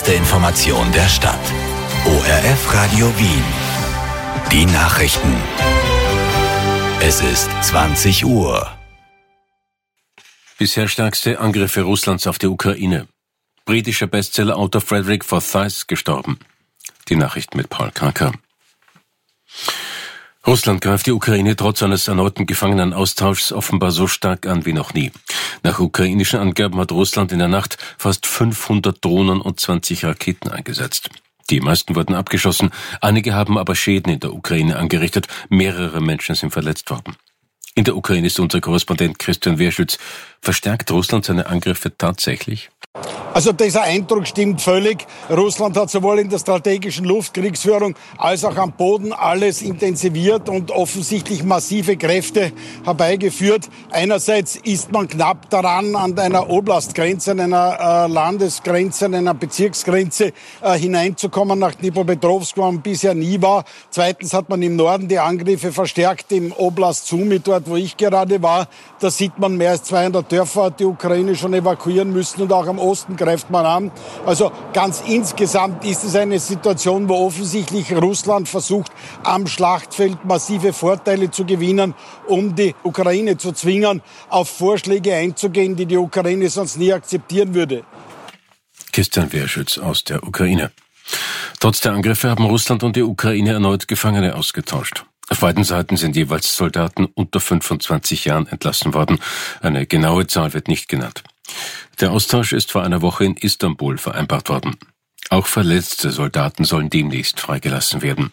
erste Information der Stadt. ORF Radio Wien. Die Nachrichten. Es ist 20 Uhr. Bisher stärkste Angriffe Russlands auf die Ukraine. Britischer Bestsellerautor Frederick Forsyth gestorben. Die Nachrichten mit Paul Kranker. Russland greift die Ukraine trotz eines erneuten Gefangenenaustauschs offenbar so stark an wie noch nie. Nach ukrainischen Angaben hat Russland in der Nacht fast 500 Drohnen und 20 Raketen eingesetzt. Die meisten wurden abgeschossen, einige haben aber Schäden in der Ukraine angerichtet, mehrere Menschen sind verletzt worden. In der Ukraine ist unser Korrespondent Christian Wehrschütz. Verstärkt Russland seine Angriffe tatsächlich? Also dieser Eindruck stimmt völlig. Russland hat sowohl in der strategischen Luftkriegsführung als auch am Boden alles intensiviert und offensichtlich massive Kräfte herbeigeführt. Einerseits ist man knapp daran, an einer Oblastgrenze, an einer Landesgrenze, an einer Bezirksgrenze hineinzukommen nach Dnipropetrovsk, wo man bisher nie war. Zweitens hat man im Norden die Angriffe verstärkt, im Oblast Sumy, dort wo ich gerade war. Da sieht man, mehr als 200 Dörfer hat die Ukraine schon evakuieren müssen und auch am Osten greift man an. Also ganz insgesamt ist es eine Situation, wo offensichtlich Russland versucht, am Schlachtfeld massive Vorteile zu gewinnen, um die Ukraine zu zwingen, auf Vorschläge einzugehen, die die Ukraine sonst nie akzeptieren würde. Christian Wehrschütz aus der Ukraine. Trotz der Angriffe haben Russland und die Ukraine erneut Gefangene ausgetauscht. Auf beiden Seiten sind jeweils Soldaten unter 25 Jahren entlassen worden. Eine genaue Zahl wird nicht genannt. Der Austausch ist vor einer Woche in Istanbul vereinbart worden. Auch verletzte Soldaten sollen demnächst freigelassen werden.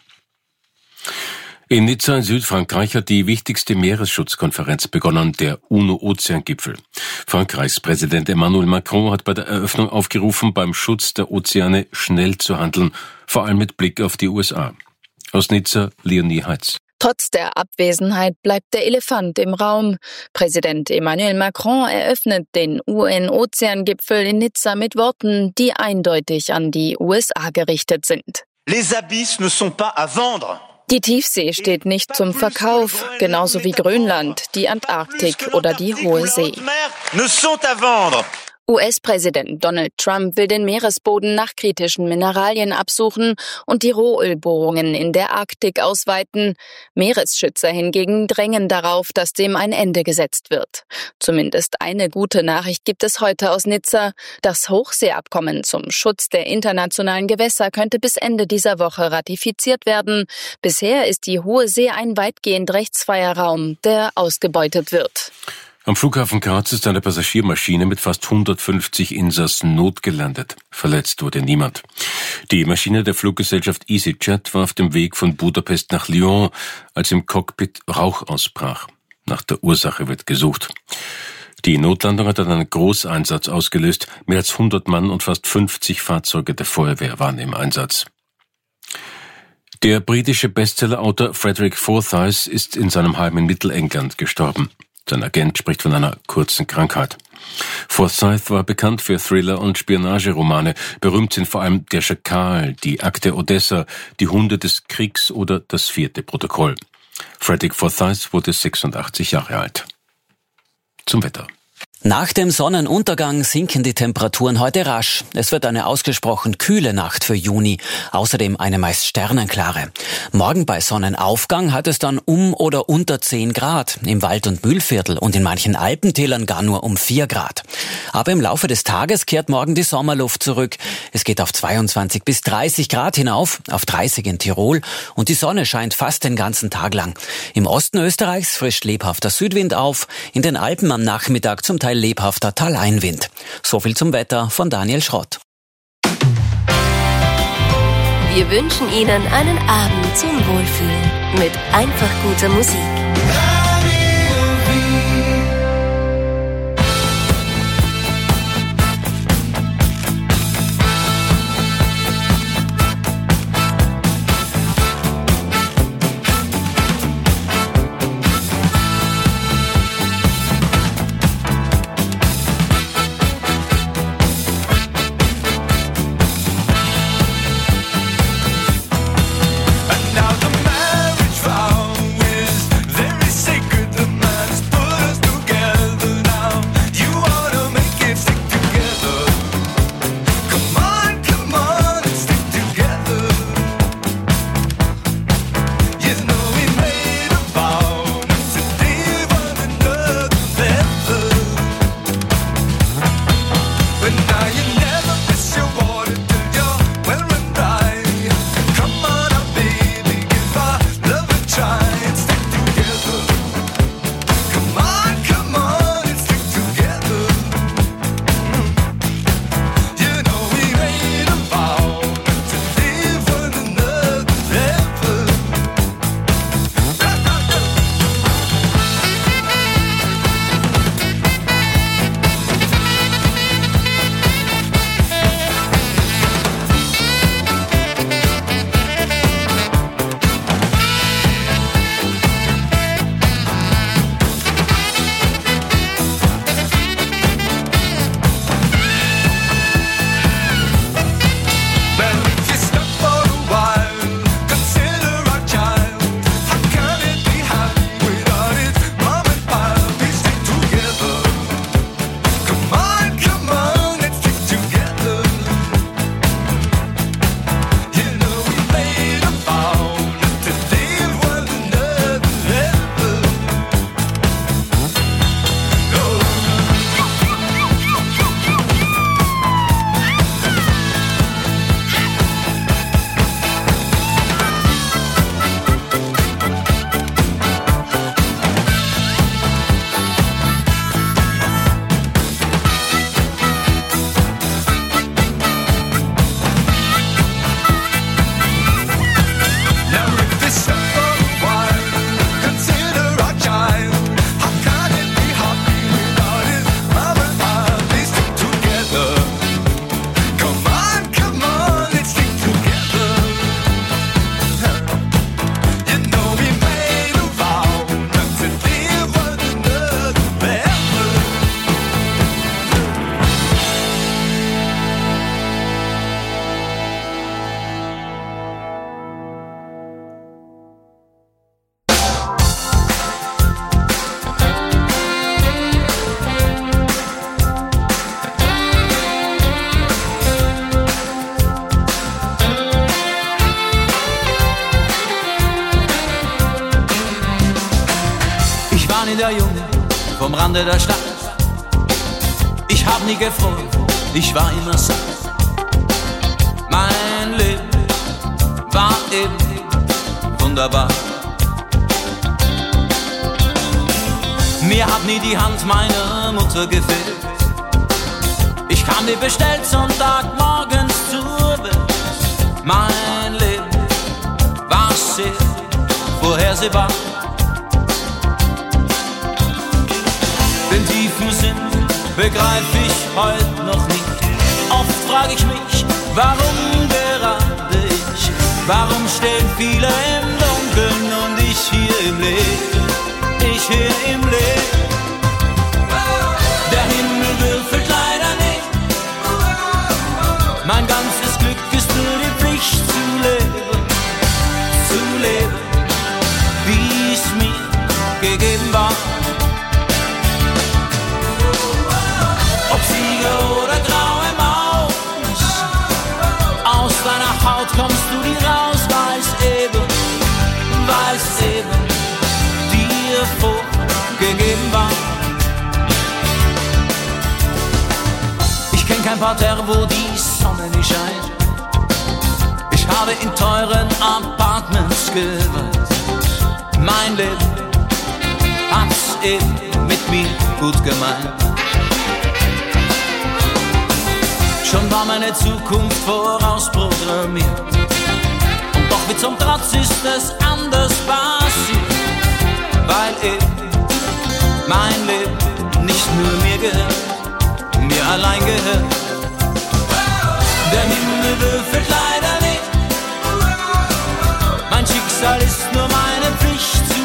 In Nizza in Südfrankreich hat die wichtigste Meeresschutzkonferenz begonnen, der UNO-Ozeangipfel. Frankreichs Präsident Emmanuel Macron hat bei der Eröffnung aufgerufen, beim Schutz der Ozeane schnell zu handeln, vor allem mit Blick auf die USA. Aus Nizza, Leonie Heitz. Trotz der Abwesenheit bleibt der Elefant im Raum. Präsident Emmanuel Macron eröffnet den UN-Ozeangipfel in Nizza mit Worten, die eindeutig an die USA gerichtet sind. Les abysses ne sont pas à vendre. Die Tiefsee steht nicht zum Verkauf, genauso wie Grönland, die Antarktik oder die Hohe See. US-Präsident Donald Trump will den Meeresboden nach kritischen Mineralien absuchen und die Rohölbohrungen in der Arktik ausweiten. Meeresschützer hingegen drängen darauf, dass dem ein Ende gesetzt wird. Zumindest eine gute Nachricht gibt es heute aus Nizza. Das Hochseeabkommen zum Schutz der internationalen Gewässer könnte bis Ende dieser Woche ratifiziert werden. Bisher ist die Hohe See ein weitgehend rechtsfreier Raum, der ausgebeutet wird. Am Flughafen Graz ist eine Passagiermaschine mit fast 150 Insassen notgelandet. Verletzt wurde niemand. Die Maschine der Fluggesellschaft EasyJet war auf dem Weg von Budapest nach Lyon, als im Cockpit Rauch ausbrach. Nach der Ursache wird gesucht. Die Notlandung hat dann einen Großeinsatz ausgelöst. Mehr als 100 Mann und fast 50 Fahrzeuge der Feuerwehr waren im Einsatz. Der britische Bestsellerautor Frederick Forsyth ist in seinem Heim in Mittelengland gestorben. Sein Agent spricht von einer kurzen Krankheit. Forsyth war bekannt für Thriller- und Spionageromane. Berühmt sind vor allem Der Schakal, Die Akte Odessa, Die Hunde des Kriegs oder Das 4. Protokoll. Frederick Forsyth wurde 86 Jahre alt. Zum Wetter. Nach dem Sonnenuntergang sinken die Temperaturen heute rasch. Es wird eine ausgesprochen kühle Nacht für Juni, außerdem eine meist sternenklare. Morgen bei Sonnenaufgang hat es dann um oder unter 10 Grad, im Wald- und Mühlviertel und in manchen Alpentälern gar nur um 4 Grad. Aber im Laufe des Tages kehrt morgen die Sommerluft zurück. Es geht auf 22 bis 30 Grad hinauf, auf 30 in Tirol und die Sonne scheint fast den ganzen Tag lang. Im Osten Österreichs frischt lebhafter Südwind auf, in den Alpen am Nachmittag zum Teil lebhafter Taleinwind. So viel zum Wetter von Daniel Schrott. Wir wünschen Ihnen einen Abend zum Wohlfühlen mit einfach guter Musik. Now the marriage vow is very sacred. der Junge vom Rande der Stadt. Ich hab nie gefreut, ich war immer satt. Mein Leben war eben wunderbar. Mir hat nie die Hand meiner Mutter gefehlt. Ich kam wie bestellt Sonntagmorgens zur Welt. Mein Leben war sehr vorhersehbar. Den tiefen Sinn begreif ich heute noch nicht. Oft frag ich mich, warum gerade ich? Warum stehen viele im Dunkeln und ich hier im Leben? Ich hier im Leben. Der Himmel würfelt leider nicht. Mein ganzes Glück ist nur die Pflicht zu leben, wie es mir gegeben war. Ob Sieger oder graue Maus, aus deiner Haut kommst du nie raus, weil's eben dir vorgegeben war. Ich kenn kein Parterre, wo die Sonne nicht scheint. Ich habe in teuren Apartments gewohnt. Mein Leben hat's eben mit mir gut gemeint. Schon war meine Zukunft vorausprogrammiert. Und doch wie zum Trotz ist es anders passiert. Weil eben mein Leben nicht nur mir gehört, mir allein gehört. Der Himmel würfelt leider nicht. Mein Schicksal ist nur meine Pflicht zu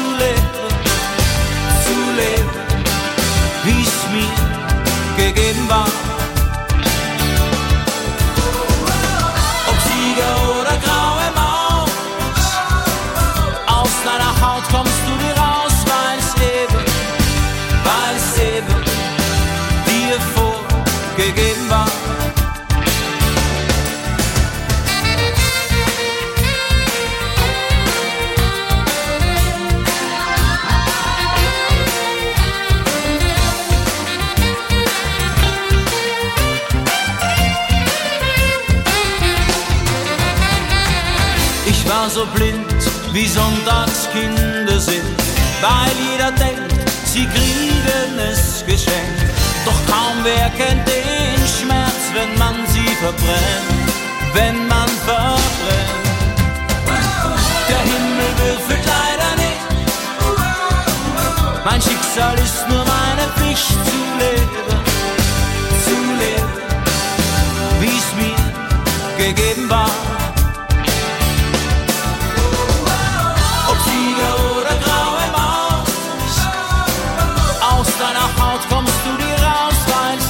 leben, wie es mir gegeben war. Ob Sieger oder graue Maus, aus deiner Haut kommst du nie raus, weil's eben dir vorgegeben war. Ich war so blind, wie Sonntagskinder sind, weil jeder denkt, sie kriegen es geschenkt. Doch kaum wer kennt den Schmerz, wenn man sie verbrennt, wenn man verbrennt. Der Himmel würfelt leider nicht. Mein Schicksal ist nur meine Pflicht zu leben, wie es mir gegeben war. Ob Sieger oder graue Maus, aus deiner Haut kommst du nie raus, weil's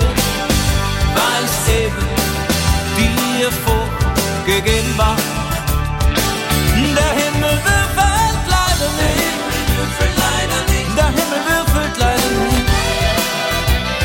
eben dir vorgegeben war. Der Himmel würfelt leider nicht. Der Himmel würfelt leider nicht.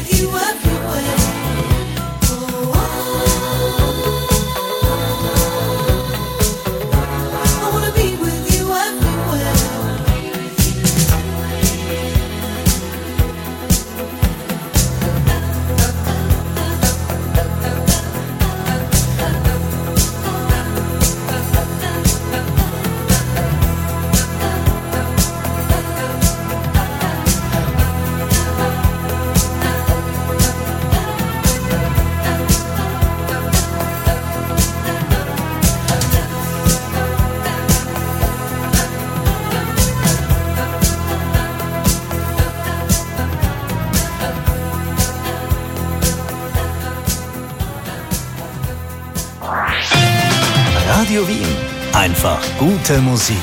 Radio Wien. Einfach gute Musik.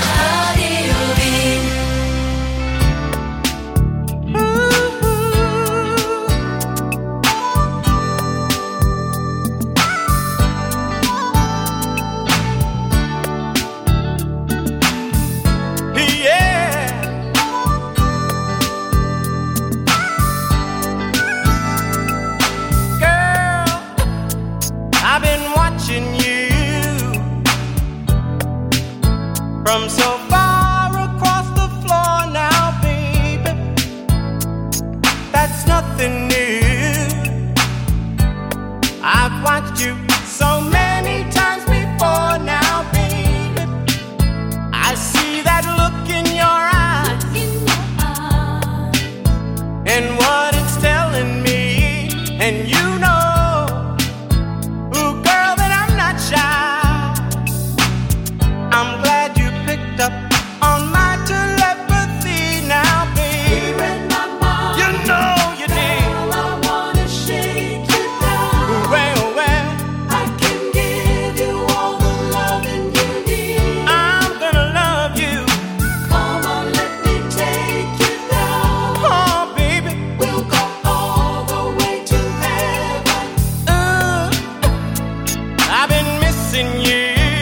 From so far across the floor now, baby, that's nothing new. I've watched you so many times before now, baby. I see that look in your eyes, and what it's telling me, and you know, ooh, girl, that I'm not shy. I'm glad you picked up on my telepathy now, baby. You know you did. Girl, I wanna shake you down. Well, I can give you all the loving you need. I'm gonna love you. Come on, let me take you down. Oh, baby, we'll go all the way to heaven. I've been missing you.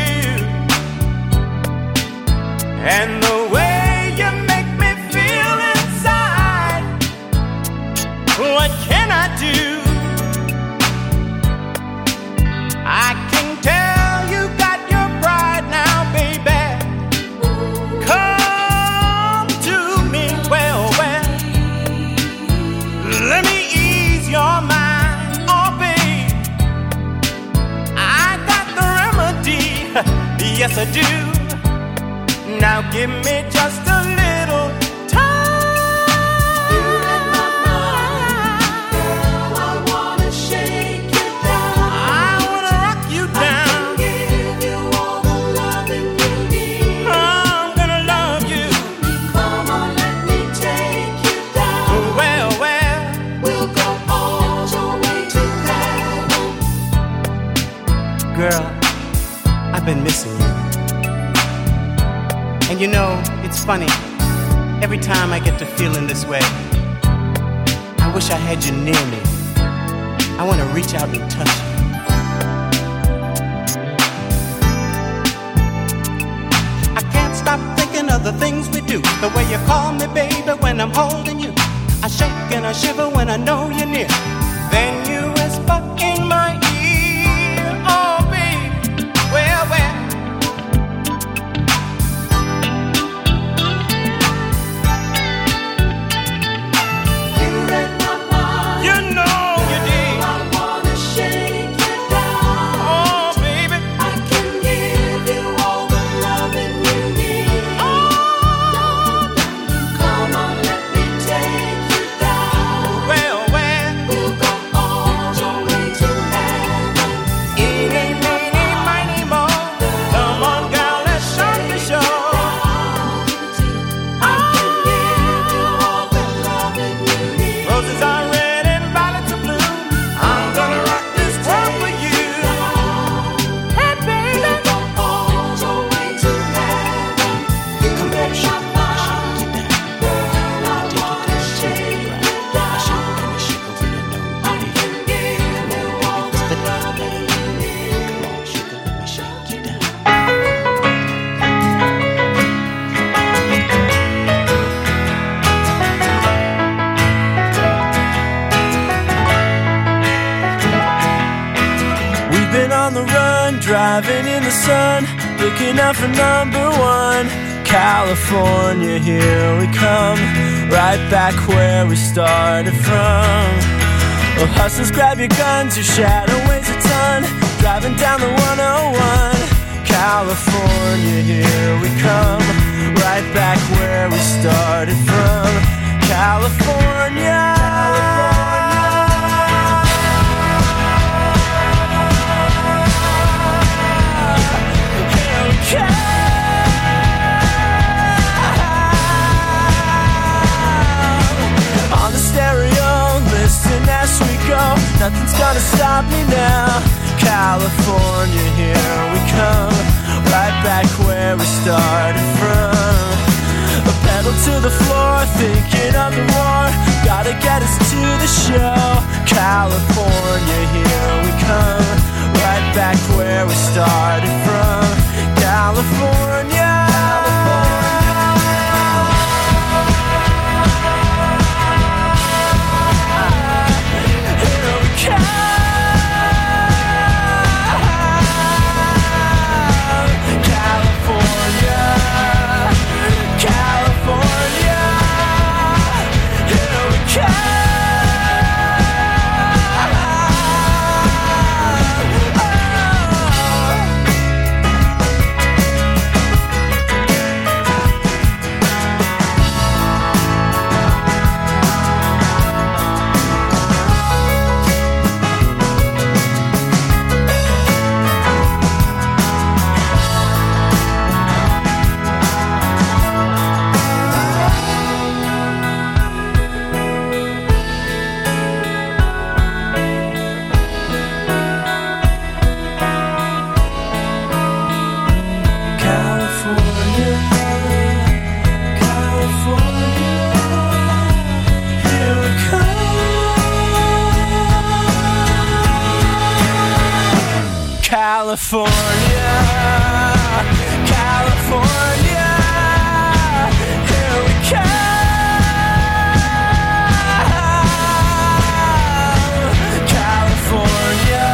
And the way you make me feel inside, what can I do? I can tell you got your pride now, baby. Come to me, well, let me ease your mind, oh, babe. I got the remedy, yes I do. Now give me just a little time. You're in my mind. Girl, I wanna shake you down. I wanna rock you down. I can give you all the loving you need. I'm gonna love you. Come on, let me take you down. Well, we'll go all the way to heaven. Girl, I've been missing you. And you know, it's funny, every time I get to feeling this way, I wish I had you near me. I want to reach out and touch you. I can't stop thinking of the things we do. The way you call me, baby, when I'm holding you. I shake and I shiver when I know you're near. Then you whisper in my ear, oh, baby, well. driving in the sun, looking out for number one. California, here we come, right back where we started from. Well, hustlers, grab your guns, your shadow weighs a ton, driving down the 101. California, here we come, right back where we started from. California. On the stereo, listen as we go, nothing's gonna stop me now. California, here we come, right back where we started from. A pedal to the floor, thinking of the war, gotta get us to the show. California, here we come, right back where we started from. California. Here we come. California, California, here we come. California,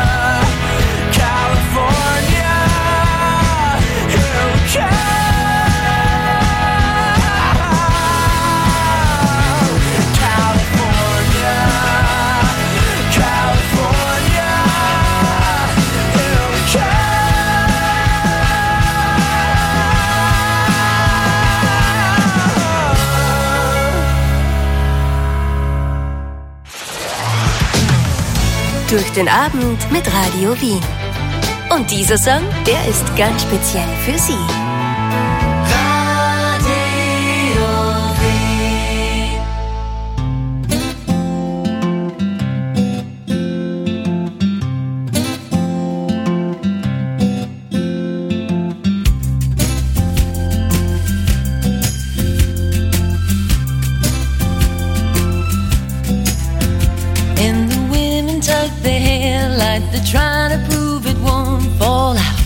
California, here we come. California, California. Durch den Abend mit Radio Wien. Und dieser Song, der ist ganz speziell für Sie. They're trying to prove it won't fall out.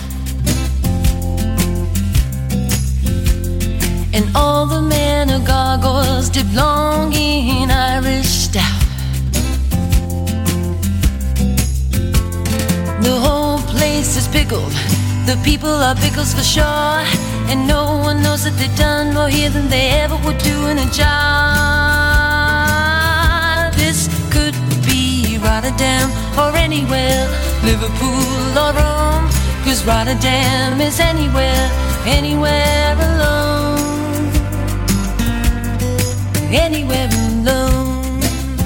And all the men are gargoyles dipped long in Irish stout. The whole place is pickled, the people are pickles for sure. And no one knows that they've done more here than they ever would do in a jar. This could be Rotterdam or anywhere, Liverpool or Rome, 'cause Rotterdam is anywhere, anywhere alone, anywhere alone.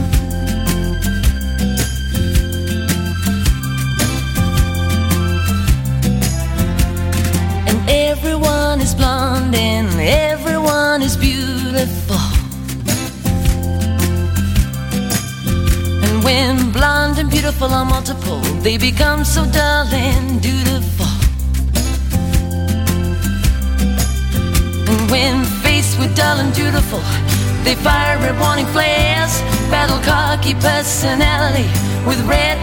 And everyone is blonde and everyone is beautiful. When blonde and beautiful are multiple, they become so dull and dutiful. And when faced with dull and dutiful, they fire red warning flares, battle cocky personality with red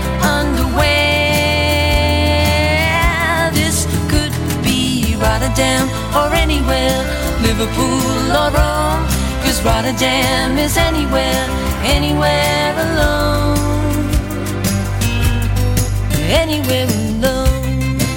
underwear. This could be Rotterdam or anywhere, Liverpool or Rome, 'cause Rotterdam is anywhere, anywhere alone, anywhere alone.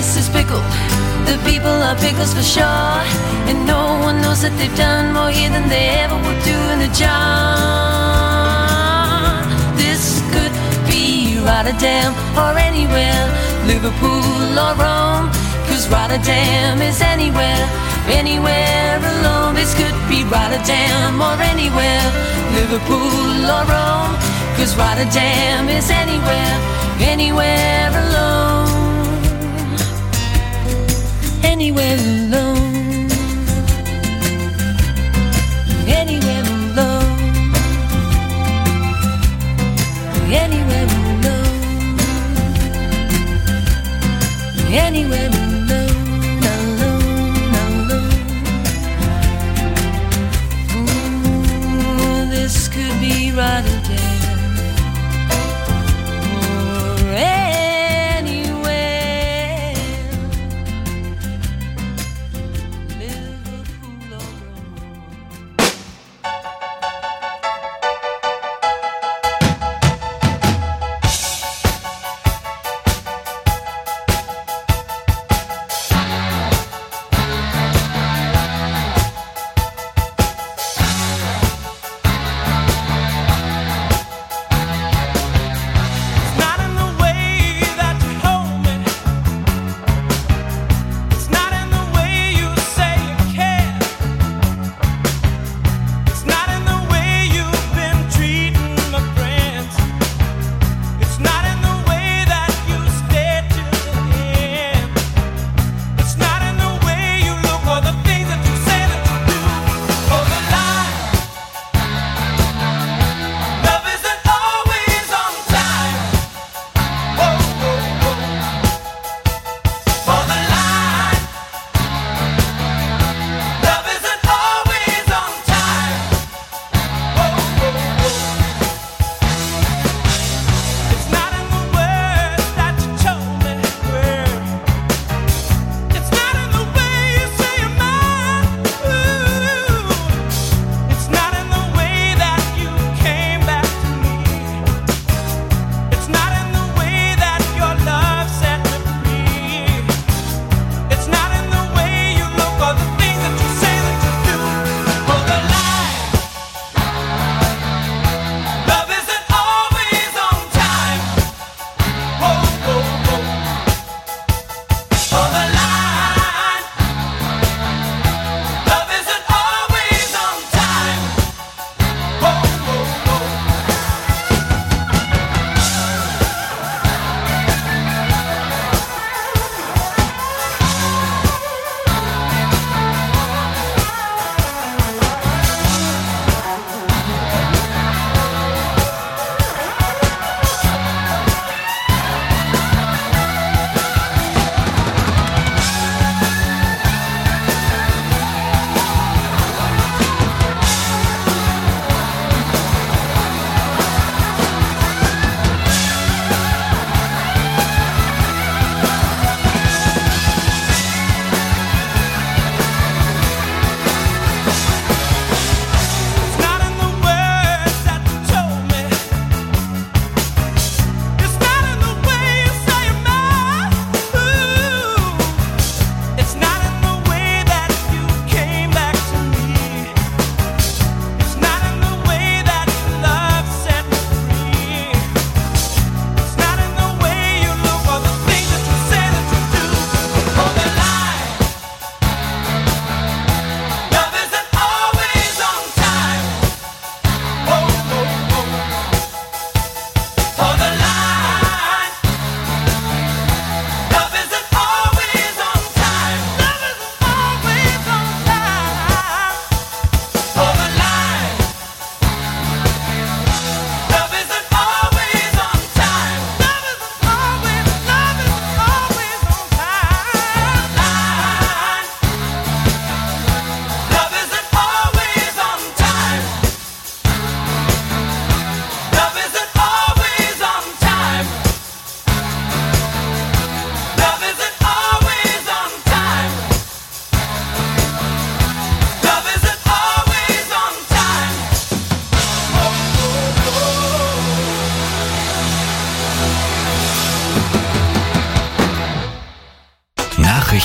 face is pickled. The people are pickles for sure. And no one knows that they've done more here than they ever would do in a jar. This could be Rotterdam or anywhere, Liverpool or Rome, 'cause Rotterdam is anywhere, anywhere alone. This could be Rotterdam or anywhere, Liverpool or Rome, 'cause Rotterdam is anywhere, anywhere alone, anywhere alone, anywhere alone, anywhere alone, anywhere alone. Rotterdam or anywhere,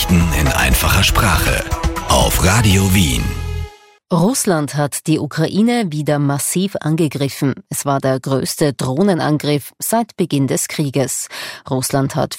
Nachrichten in einfacher Sprache auf Radio Wien. Russland hat die Ukraine wieder massiv angegriffen. Es war der größte Drohnenangriff seit Beginn des Krieges. Russland hat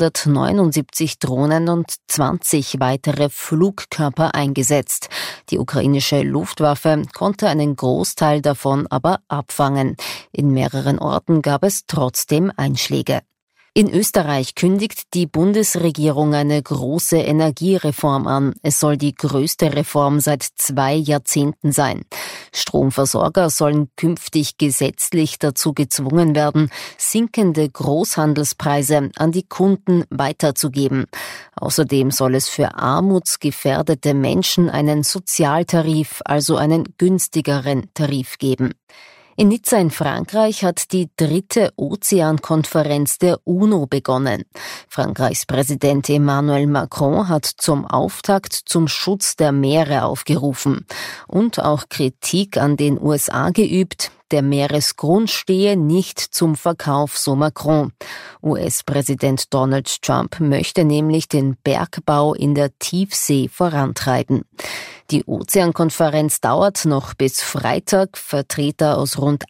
479 Drohnen und 20 weitere Flugkörper eingesetzt. Die ukrainische Luftwaffe konnte einen Großteil davon aber abfangen. In mehreren Orten gab es trotzdem Einschläge. In Österreich kündigt die Bundesregierung eine große Energiereform an. Es soll die größte Reform seit 2 Jahrzehnten sein. Stromversorger sollen künftig gesetzlich dazu gezwungen werden, sinkende Großhandelspreise an die Kunden weiterzugeben. Außerdem soll es für armutsgefährdete Menschen einen Sozialtarif, also einen günstigeren Tarif geben. In Nizza in Frankreich hat die 3. Ozeankonferenz der UNO begonnen. Frankreichs Präsident Emmanuel Macron hat zum Auftakt zum Schutz der Meere aufgerufen und auch Kritik an den USA geübt. Der Meeresgrund stehe nicht zum Verkauf, so Macron. US-Präsident Donald Trump möchte nämlich den Bergbau in der Tiefsee vorantreiben. Die Ozeankonferenz dauert noch bis Freitag. Vertreter aus rund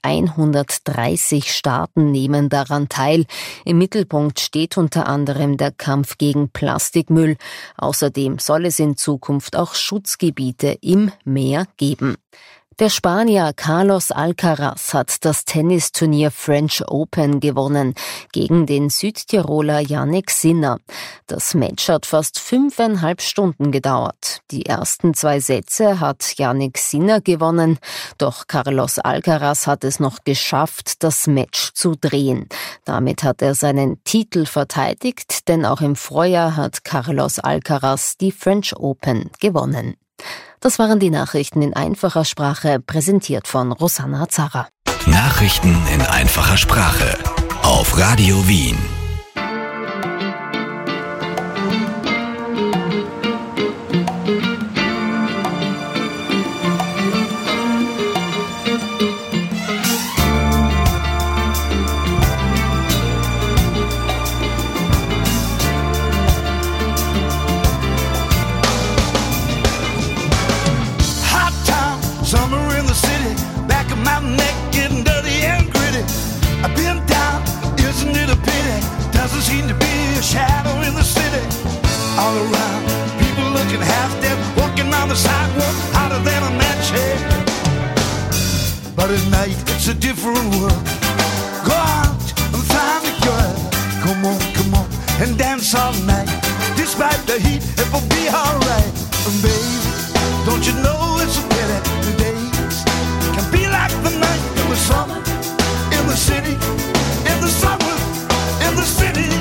130 Staaten nehmen daran teil. Im Mittelpunkt steht unter anderem der Kampf gegen Plastikmüll. Außerdem soll es in Zukunft auch Schutzgebiete im Meer geben. Der Spanier Carlos Alcaraz hat das Tennisturnier French Open gewonnen gegen den Südtiroler Jannik Sinner. Das Match hat fast 5,5 Stunden gedauert. Die ersten 2 Sätze hat Jannik Sinner gewonnen, doch Carlos Alcaraz hat es noch geschafft, das Match zu drehen. Damit hat er seinen Titel verteidigt, denn auch im Vorjahr hat Carlos Alcaraz die French Open gewonnen. Das waren die Nachrichten in einfacher Sprache, präsentiert von Rosanna Zara. Nachrichten in einfacher Sprache auf Radio Wien. All around, people looking half dead, walking on the sidewalk, hotter than a match head. But at night, it's a different world. Go out and find a girl. Come on, and dance all night. Despite the heat, it will be alright. And baby, don't you know it's a pity the days can be like the night in the summer, in the city, in the summer, in the city.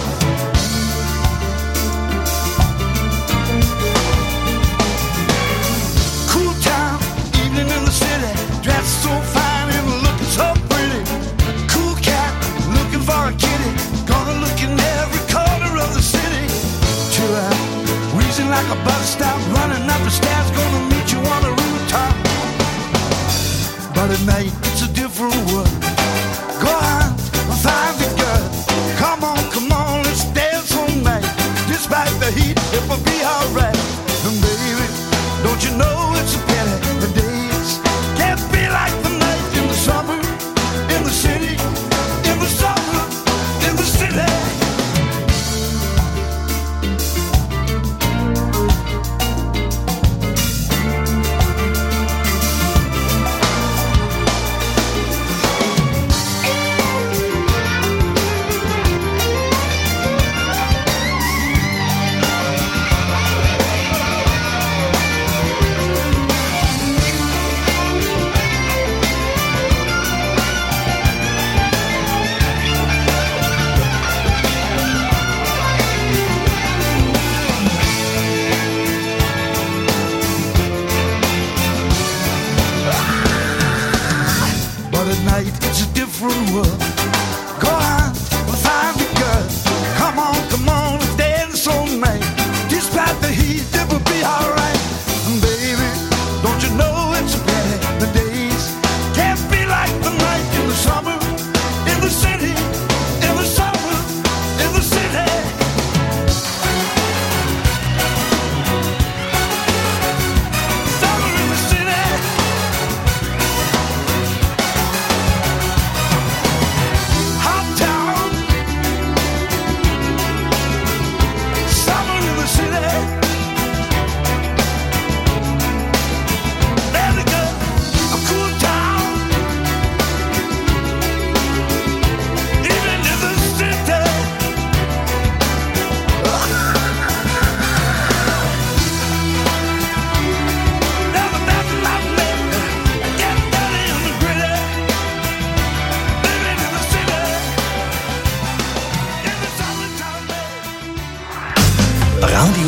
Dressed so fine and looking so pretty. Cool cat, looking for a kitty. Gonna look in every corner of the city. Chill out, wheezing like a bus stop. Running up the stairs, gonna meet you on the rooftop. But at night, it's a different world. Go out and find the girl. Come on, let's dance all night. Despite the heat, it will be alright. And baby, don't you know it's a pity the days can't be like the night in the summer, in the city, in the summer, in the city.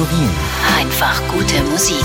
Wien. Einfach gute Musik.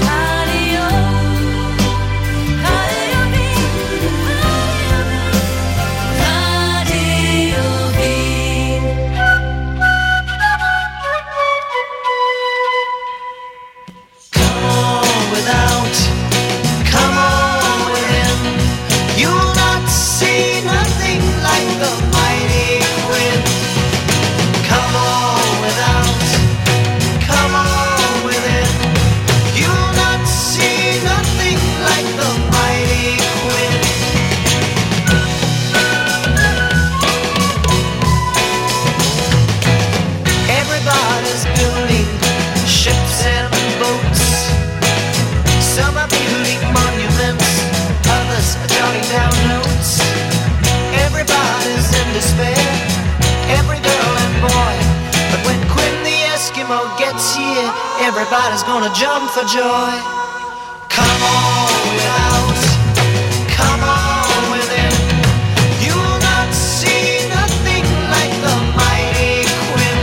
Everybody's gonna jump for joy. Come on without, come on within. You'll not see nothing like the mighty Quinn.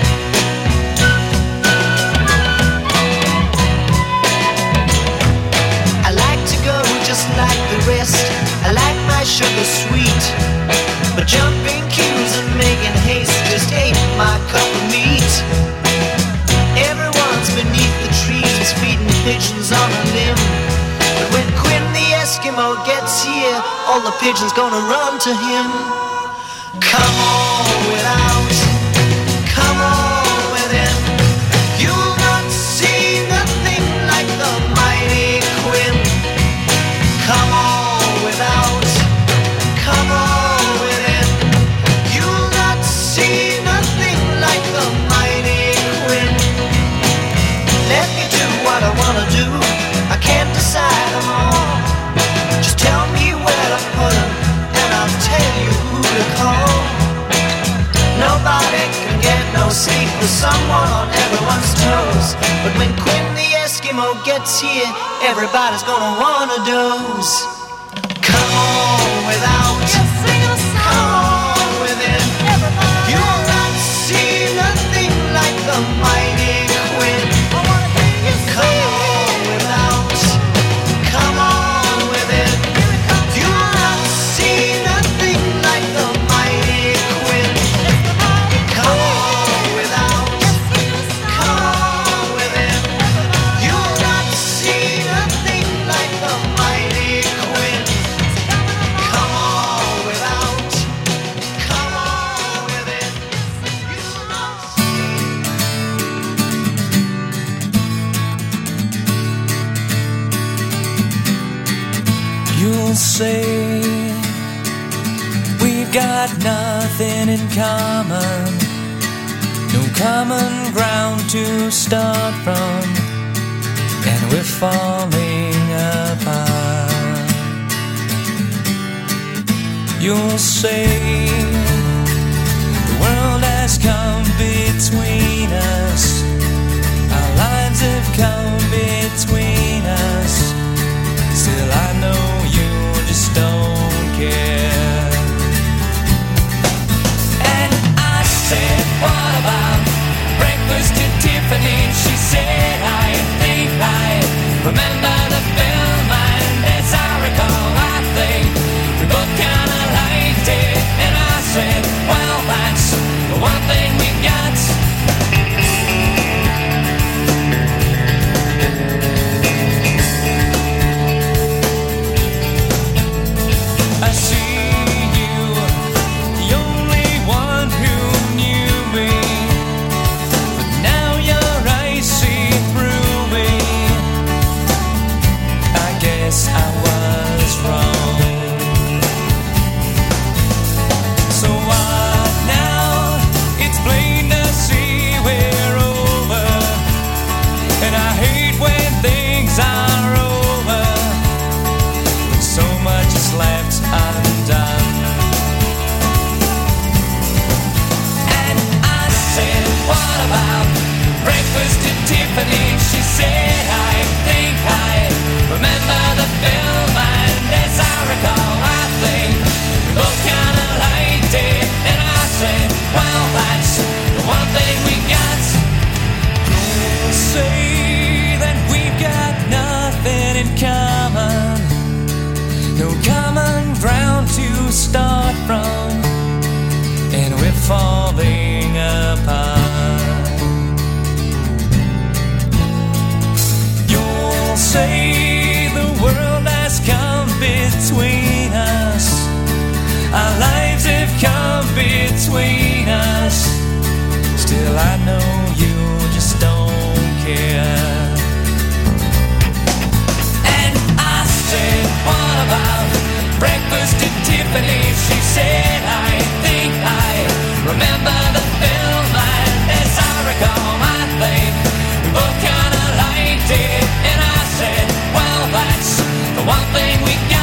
I like to go just like the rest. I like my sugar sweet, but jumping queues and making haste just ain't my cup of meat. Beneath the trees, feeding pigeons on a limb. But when Quinn the Eskimo gets here, all the pigeons gonna run to him. Come on without, come on within. You'll not see nothing like the mighty Quinn. Come on without, come on within. You'll not see nothing like the mighty Quinn. Let me do what I wanna do. I can't decide them all. Just tell me where to put them, and I'll tell you who to call. Nobody can get no sleep with someone on everyone's toes. But when Quinn the Eskimo gets here, everybody's gonna wanna doze. Come on without, come on within. You'll not see nothing like the mighty Quinn. Come on without, come on within. You'll not see nothing like the mighty Quinn. Come on without, come on within. You'll not see nothing like the mighty Quinn. Come on without, come on within. You'll not You'll say we've got nothing in common, no common ground to start from, and we're falling apart. You'll say the world has come between us, our lives have come between us. Still I know you just don't care. And I said, what about breakfast at Tiffany? She said, I think I remember the film, and as I recall, I think we both kinda liked it. And I said, well, that's the one thing we got. I see you, the only one who knew me, but now your eyes see through me. I guess I was wrong. So what now? It's plain to see we're over, and I hate when things are over, when so much is left undone. Well, I know you just don't care. And I said, what about breakfast at Tiffany's? She said, I think I remember the film, and as I recall, I think we both kinda liked it. And I said, well, that's the one thing we got.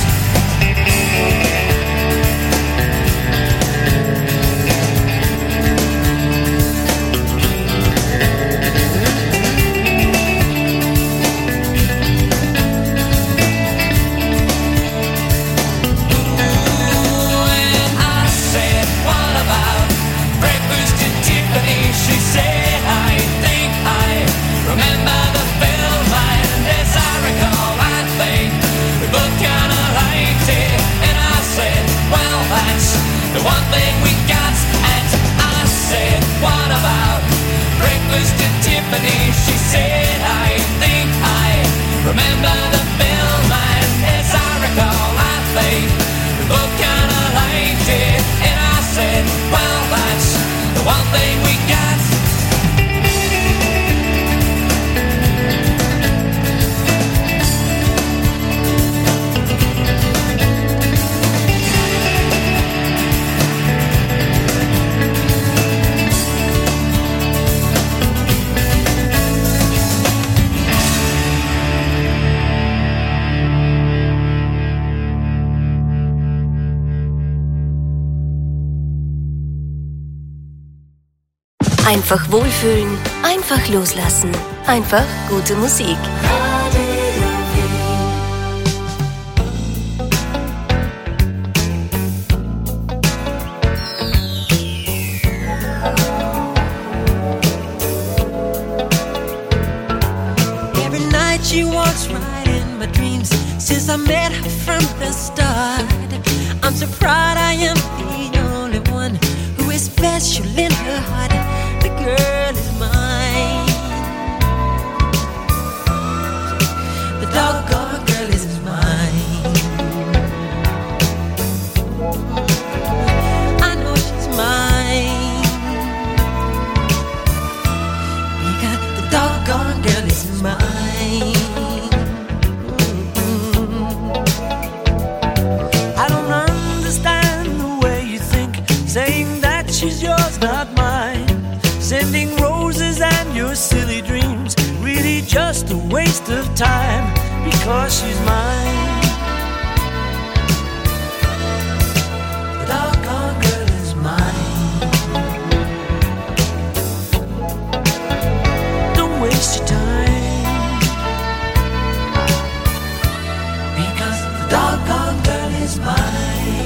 She said, I think I remember the film, and as I recall, I think we both kinda liked it. And I said, well, that's the one thing we got. And I said, what about breakfast at Tiffany's? She said, I think I remember the film, and as I recall, I think we both kinda liked it. And I said, well, that's the one thing we got. Einfach wohlfühlen, einfach loslassen, einfach gute Musik. Every night she walks right in my dreams since I met her from the start. I'm so proud I am the only one who is special in her heart. The girl is mine. The doggone girl is mine. I know she's mine because the doggone girl is mine. I don't understand the way you think, saying that she's yours, not mine. Sending roses and your silly dreams, really just a waste of time, because she's mine. The doggone girl is mine. Don't waste your time, because the doggone girl is mine.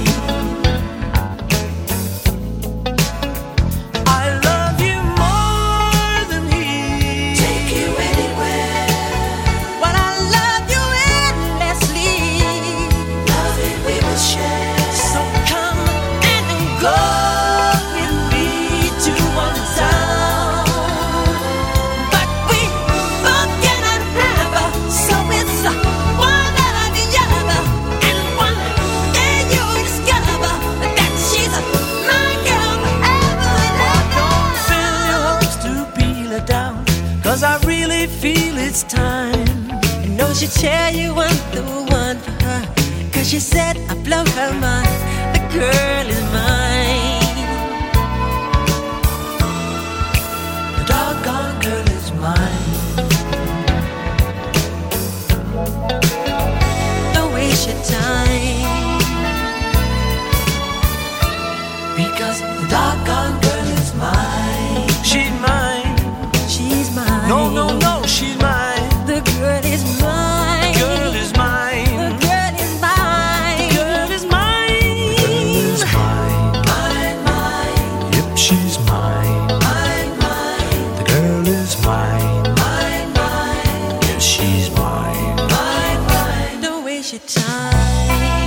It's time. I know she'll tell you I'm the one for her, 'cause she said I blow her mind. The girl is mine. The doggone girl is mine. Don't waste your time, because the doggone girl is mine. She's mine. She's mine. No, no, no, she's mine. The girl is mine. The girl is mine. The girl is mine. The girl is mine. The girl is mine. Mine, mine. Yep, she's mine. Mine, mine. The girl is mine. Mine, mine. Yes, she's mine. Mine, mine. Don't waste your time,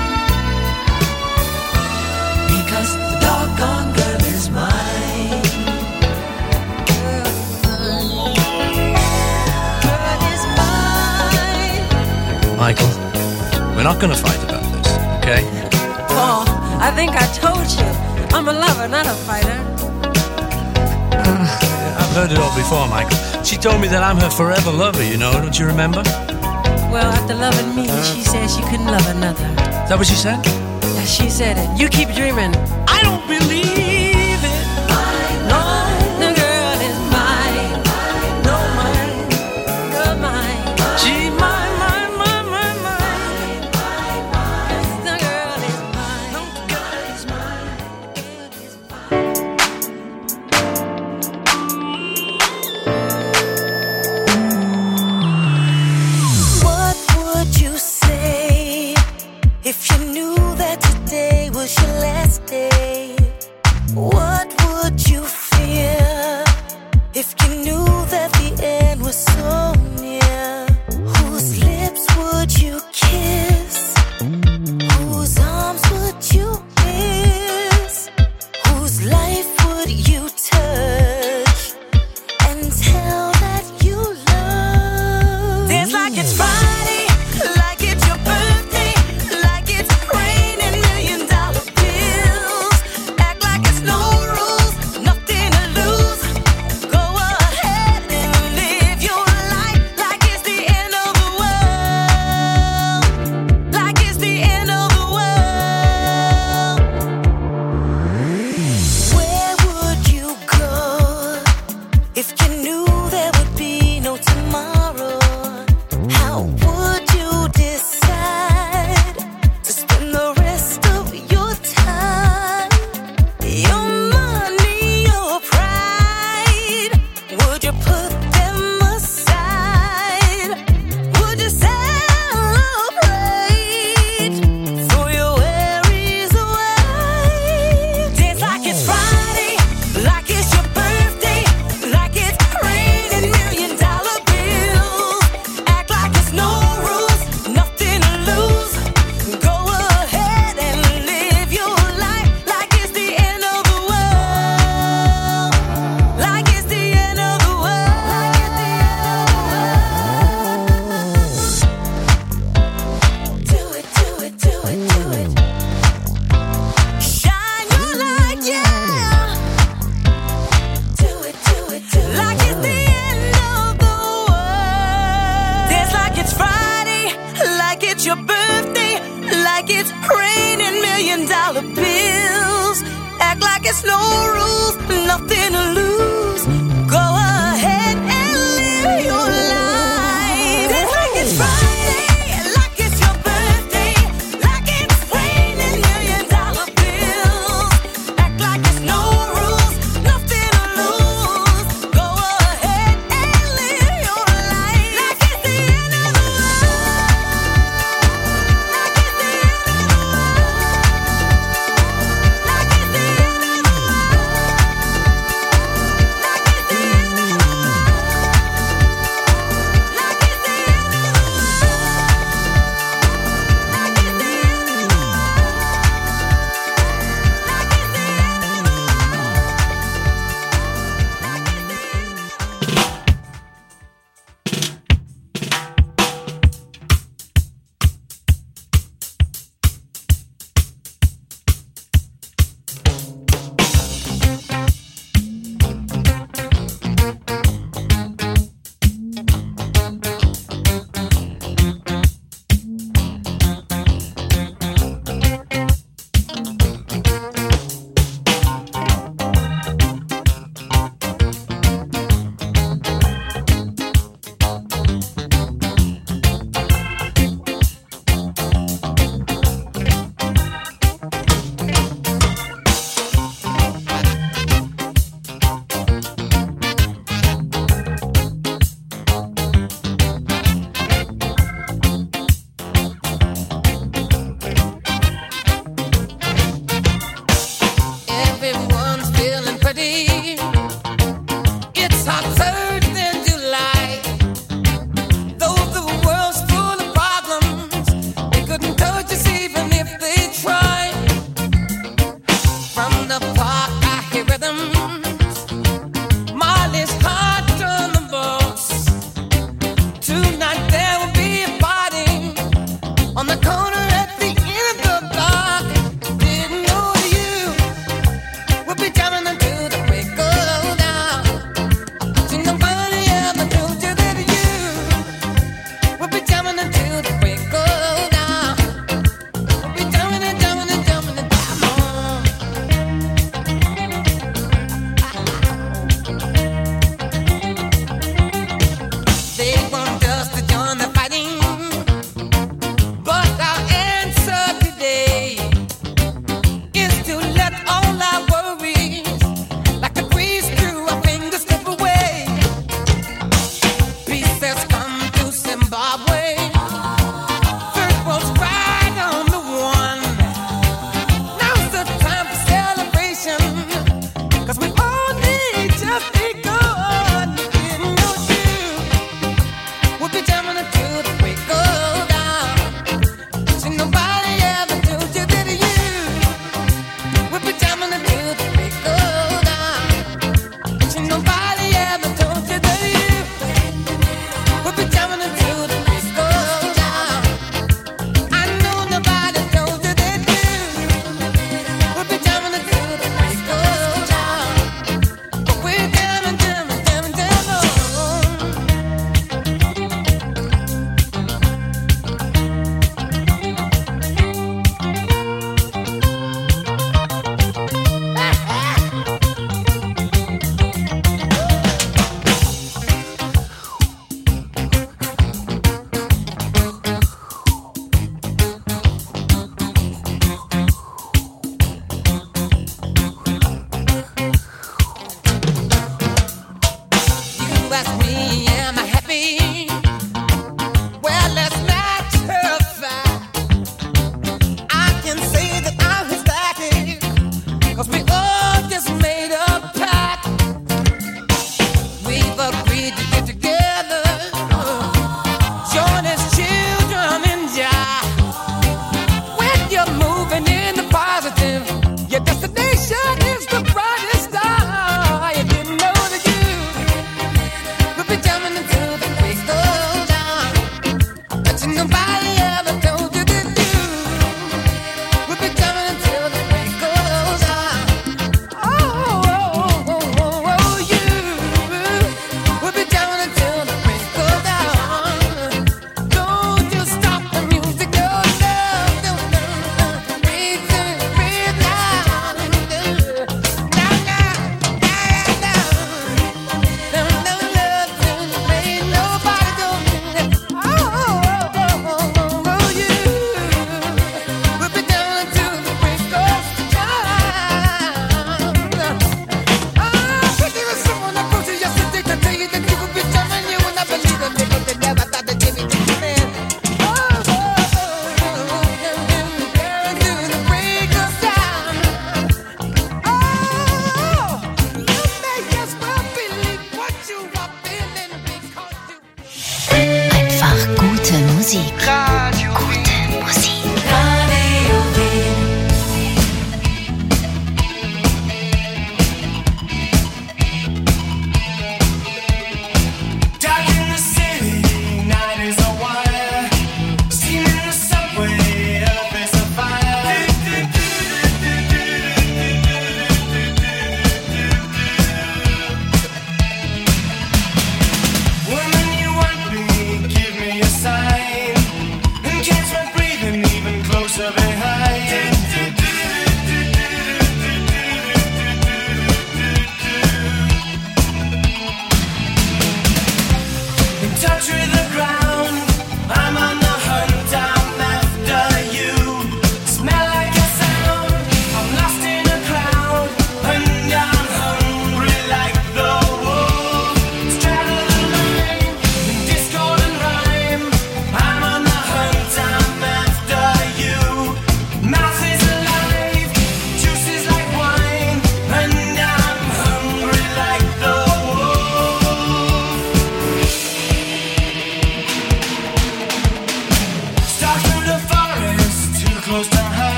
because the doggone girl is mine. Michael, we're not going to fight about this, okay? Paul, I think I told you, I'm a lover, not a fighter. I've heard it all before, Michael. She told me that I'm her forever lover, you know, don't you remember? Well, after loving me, she said she couldn't love another. Is that what she said? Yeah, she said it. You keep dreaming. I don't believe it. No, the girl is mine. No, mine. Girl, mine. She mine, mine, mine, mine, mine. The girl is mine. No, the girl is mine. The girl is mine. What would you say if you knew that today was your last day? What would you fear if you knew that the end was so near? Whose lips would you kiss? Whose arms would you miss? Whose life would you touch and tell that you love? Dance like it's Friday, like it's your birthday, like it's raining $1,000,000 bills. Act like it's no rules, nothing to lose. Go ahead and live your life like it's the end of the world. Like it's the end of the world. Where would you go if you knew there would be no tomorrow? How would you decide to spend the rest of your time? Your money, your pride, would you put them aside? Would you celebrate? Throw your worries away. Dance like it's Friday, like it's your birthday, like it's raining $1,000,000 bills. Act like it's no rules, nothing to lose. Go ahead and live your life like it's the end of the world. Like it's the end of the world. Do it, do it, do it, do it. Shine your light, yeah. Do it, do it, do it. Like it's the end of the world. Dance like it's Friday, like it's your birthday, like it's raining $1,000,000 bills. Act like it's no rules, nothing to lose. Go ahead and live your life. Dance like it's Friday, like it's your birthday, like it's raining $1,000,000 bills. Act like it's no rules, nothing to lose. Go ahead and live your life like it's the end of the world.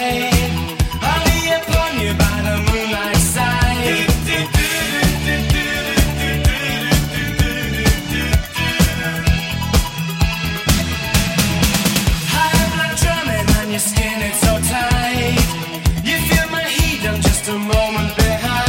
night. I'll be upon you by the moonlight side. High blood drumming on your skin, it's so tight. You feel my heat, I'm just a moment behind.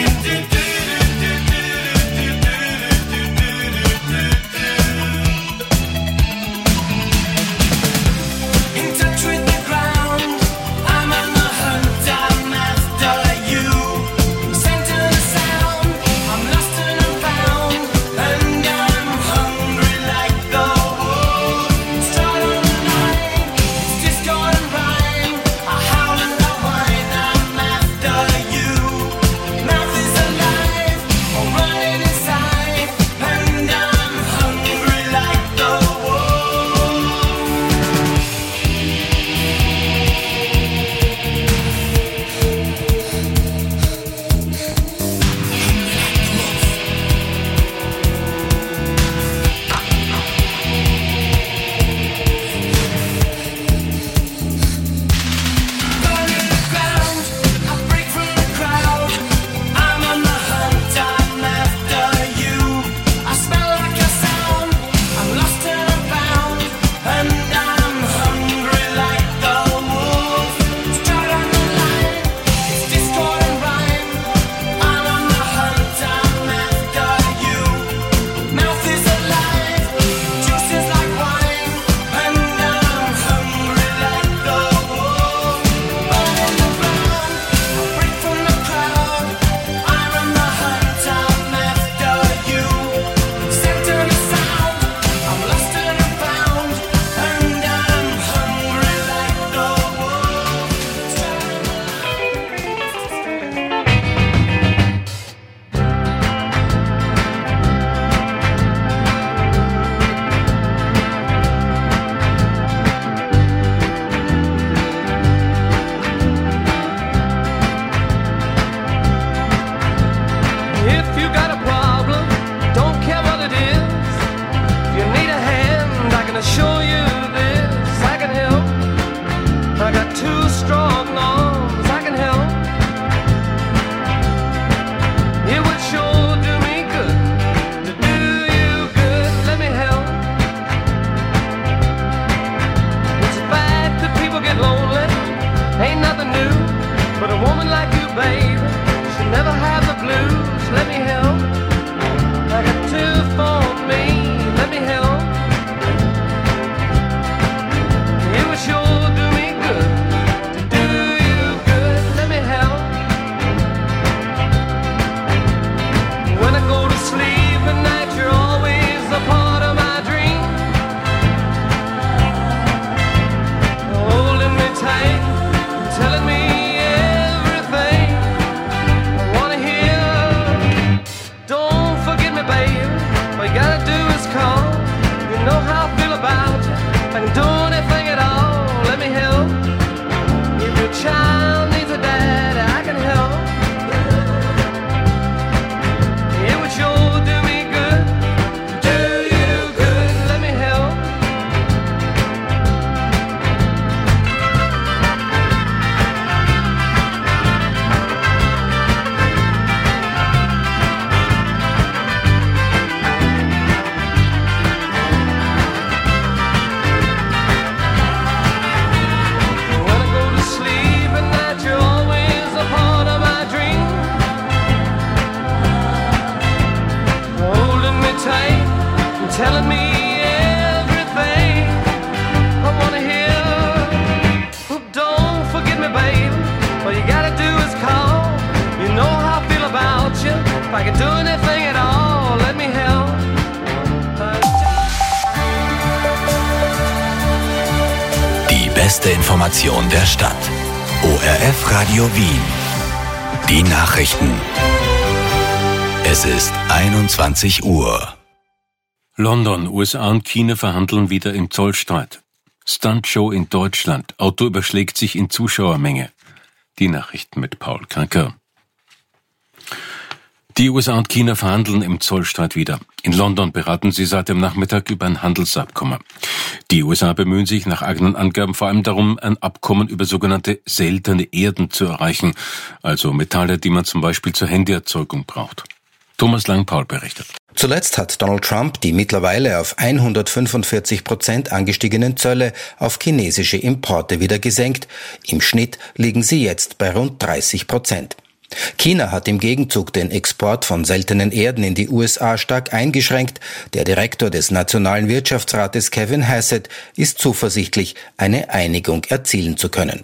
In touch with the ground, I'm on the hunt, I'm after you. Scent of the sound, I'm lost and I'm found, and I'm hungry like the wolf. Start on the line, it's discord and rhyme. I howl and I whine, I'm after you. Mouth is alive, I'm running inside, and I'm hungry like the wolf. Burning the ground, I break from the crowd. I'm on the hunt, I'm after you. I smell like a sound, I'm lost and I'm found, and I'm hungry like the wolf. Start on the line, it's discord and rhyme. I'm on the hunt, I'm after you. Mouth is alive, juice is like wine, and I'm hungry like the wolf. Burning the ground, I break from the crowd. I'm on the hunt, I'm after you. Scent of the sound, I'm lost and I'm found, and I'm hungry like the wolf. If you got a problem, don't care what it is. If you need a hand, I can assure you this. I can help. I got two strong arms, I can help. It would sure do me good to do you good. Let me help. It's a fact that people get lonely, ain't nothing new. But a woman like you, babe, should never have the blues. Let me help. I got two for me. Let me help. It would sure do me good to do you good. Let me help. When I go to sleep at night, you're always a part of my dream. Holding me tight, telling me everything I wanna hear. Don't forget me, babe. All you gotta do is call. You know how I feel about you. I can do anything at all. Let me help. If your child needs a dad, I can help. It would sure do me good. Do you good. Let me help. When I go to sleep at night, you're always a part of my dream. Holding me tight and telling me everything I wanna hear. Oh, don't forget me, babe. All you gotta do is call. You know how I feel about you. If I can do anything at all, let me help. Die beste Information der Stadt. ORF Radio Wien. Die Nachrichten. Es ist 21 Uhr. London, USA und China verhandeln wieder im Zollstreit. Stuntshow in Deutschland. Auto überschlägt sich in Zuschauermenge. Die Nachrichten mit Paul Kranker. Die USA und China verhandeln im Zollstreit wieder. In London beraten sie seit dem Nachmittag über ein Handelsabkommen. Die USA bemühen sich nach eigenen Angaben vor allem darum, ein Abkommen über sogenannte seltene Erden zu erreichen, also Metalle, die man zum Beispiel zur Handyerzeugung braucht. Thomas Lang-Paul berichtet. Zuletzt hat Donald Trump die mittlerweile auf 145% angestiegenen Zölle auf chinesische Importe wieder gesenkt. Im Schnitt liegen sie jetzt bei rund 30%. China hat im Gegenzug den Export von seltenen Erden in die USA stark eingeschränkt. Der Direktor des Nationalen Wirtschaftsrates Kevin Hassett ist zuversichtlich, eine Einigung erzielen zu können.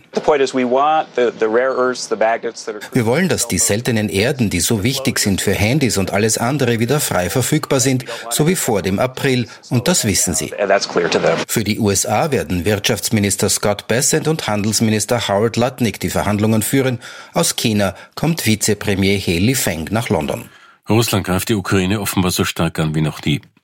Wir wollen, dass die seltenen Erden, die so wichtig sind für Handys und alles andere, wieder frei verfügbar sind, so wie vor dem April, und das wissen sie. Für die USA werden Wirtschaftsminister Scott Bessent und Handelsminister Howard Lutnick die Verhandlungen führen. Aus China kommt Vizepremier He Lifeng nach London. Russland greift die Ukraine offenbar so stark an wie noch nie.